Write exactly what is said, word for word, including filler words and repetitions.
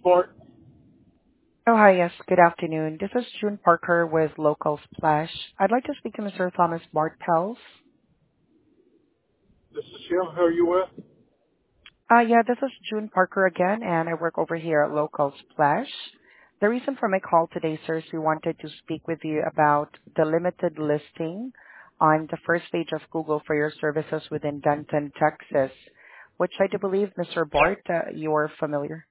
Sport. Oh, hi. Yes, good afternoon. This is June Parker with Local Splash. I'd like to speak to Mister Thomas Bartels. This is him. Who are you with? Uh, yeah, this is June Parker again, and I work over here at Local Splash. The reason for my call today, sir, is we wanted to speak with you about the limited listing on the first page of Google for your services within Denton, Texas, which I do believe, Mister Bart, uh, you're familiar.